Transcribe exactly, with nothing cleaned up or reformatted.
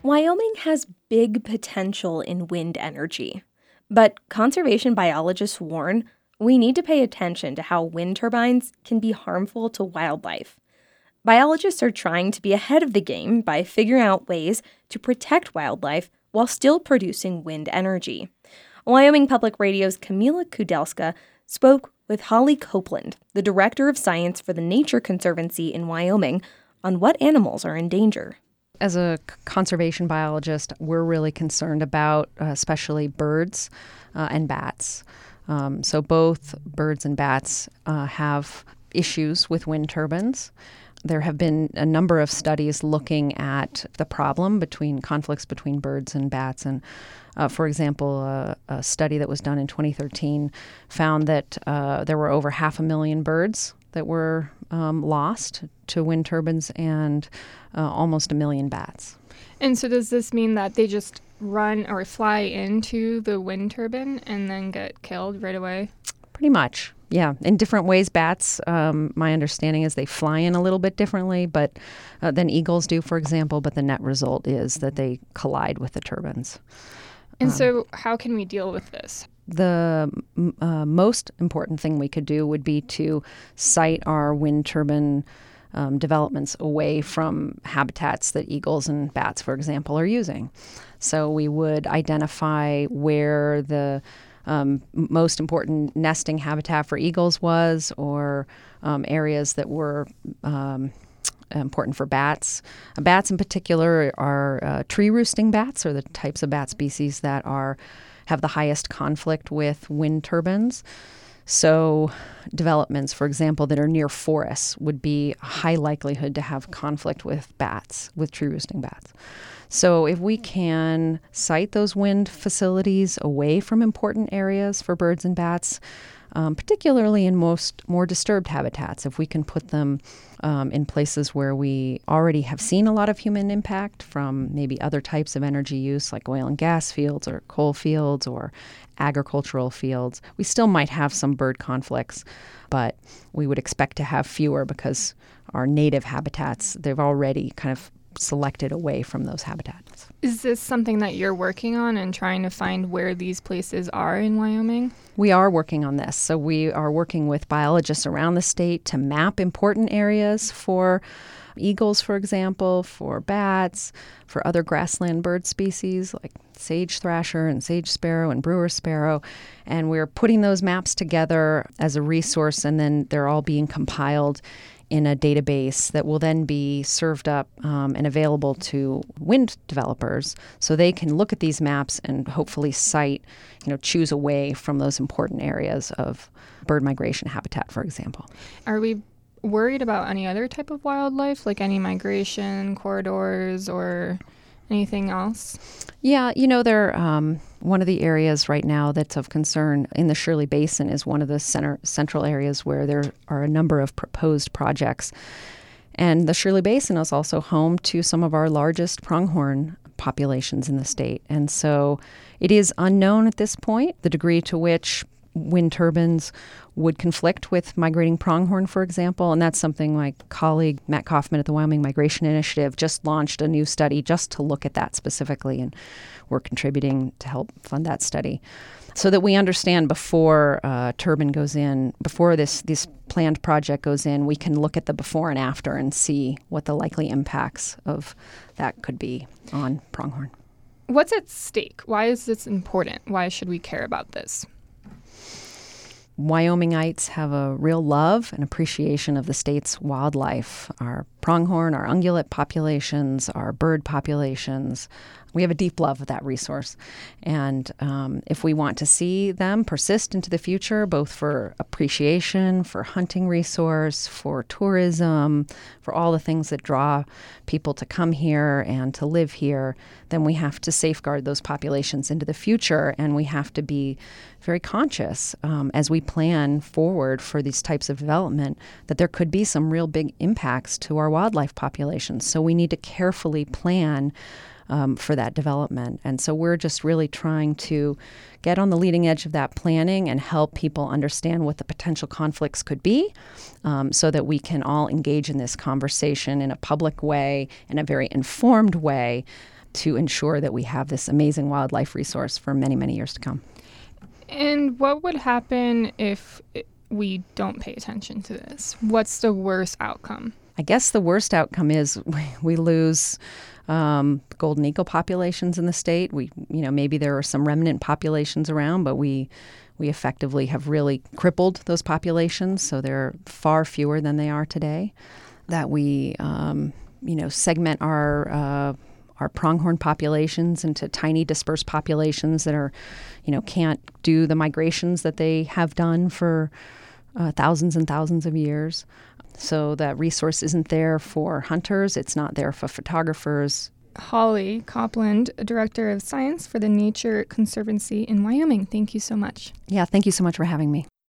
Wyoming has big potential in wind energy, but conservation biologists warn we need to pay attention to how wind turbines can be harmful to wildlife. Biologists are trying to be ahead of the game by figuring out ways to protect wildlife while still producing wind energy. Wyoming Public Radio's Camila Kudelska spoke with Holly Copeland, the director of science for the Nature Conservancy in Wyoming, on what animals are in danger. As a c- conservation biologist, we're really concerned about uh, especially birds uh, and bats. Um, so both birds and bats uh, have issues with wind turbines. There have been a number of studies looking at the problem between conflicts between birds and bats. And uh, for example, uh, a study that was done in twenty thirteen found that uh, there were over half a million birds that were um, lost to wind turbines and uh, almost a million bats. And so does this mean that they just run or fly into the wind turbine and then get killed right away? Pretty much, yeah. In different ways, bats, um, my understanding is they fly in a little bit differently but uh, than eagles do, for example, but the net result is that they collide with the turbines. And um, so how can we deal with this? The uh, most important thing we could do would be to site our wind turbine um, developments away from habitats that eagles and bats, for example, are using. So we would identify where the um, most important nesting habitat for eagles was, or um, areas that were um, important for bats. Uh, bats in particular are uh, tree roosting bats, or the types of bat species that are have the highest conflict with wind turbines. So developments, for example, that are near forests would be a high likelihood to have conflict with bats, with tree roosting bats. So if we can site those wind facilities away from important areas for birds and bats, um, particularly in most more disturbed habitats, if we can put them um, in places where we already have seen a lot of human impact from maybe other types of energy use like oil and gas fields or coal fields or agricultural fields, we still might have some bird conflicts, but we would expect to have fewer because our native habitats, they've already kind of selected away from those habitats. Is this something that you're working on and trying to find where these places are in Wyoming? We are working on this. So we are working with biologists around the state to map important areas for eagles, for example, for bats, for other grassland bird species like sage thrasher and sage sparrow and brewer sparrow. And we're putting those maps together as a resource, and then they're all being compiled in a database that will then be served up um, and available to wind developers so they can look at these maps and hopefully site, you know, choose away from those important areas of bird migration habitat, for example. Are we worried about any other type of wildlife, like any migration corridors or anything else? Yeah, you know, they're, um, one of the areas right now that's of concern in the Shirley Basin is one of the center, central areas where there are a number of proposed projects. And the Shirley Basin is also home to some of our largest pronghorn populations in the state. And so it is unknown at this point the degree to which wind turbines would conflict with migrating pronghorn, for example. And that's something my colleague Matt Kaufman at the Wyoming Migration Initiative just launched a new study just to look at that specifically. And we're contributing to help fund that study so that we understand before uh, turbine goes in, before this, this planned project goes in, we can look at the before and after and see what the likely impacts of that could be on pronghorn. What's at stake? Why is this important? Why should we care about this? Wyomingites have a real love and appreciation of the state's wildlife, our pronghorn, our ungulate populations, our bird populations. We have a deep love of that resource. And um, if we want to see them persist into the future, both for appreciation, for hunting resource, for tourism, for all the things that draw people to come here and to live here, then we have to safeguard those populations into the future. And we have to be very conscious um, as we plan forward for these types of development that there could be some real big impacts to our wildlife populations. So we need to carefully plan Um, for that development. And so we're just really trying to get on the leading edge of that planning and help people understand what the potential conflicts could be um, so that we can all engage in this conversation in a public way, in a very informed way, to ensure that we have this amazing wildlife resource for many, many years to come. And what would happen if we don't pay attention to this? What's the worst outcome? I guess the worst outcome is we lose um, golden eagle populations in the state. We, you know, maybe there are some remnant populations around, but we we effectively have really crippled those populations, so they're far fewer than they are today. That we, um, you know, segment our uh, our pronghorn populations into tiny dispersed populations that are, you know, can't do the migrations that they have done for uh, thousands and thousands of years. So that resource isn't there for hunters. It's not there for photographers. Holly Copland, Director of Science for the Nature Conservancy in Wyoming. Thank you so much. Yeah, thank you so much for having me.